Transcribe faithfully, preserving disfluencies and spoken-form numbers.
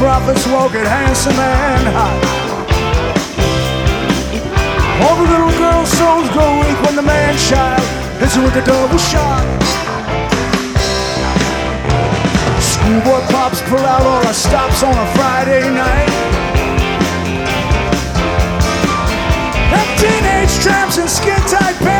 prophets walk it handsome and hot. All the little girls' souls grow weak when the man-child hits her with a double shot. Schoolboy pops pull out all our stops on a Friday night. And teenage tramps in skin-tight pants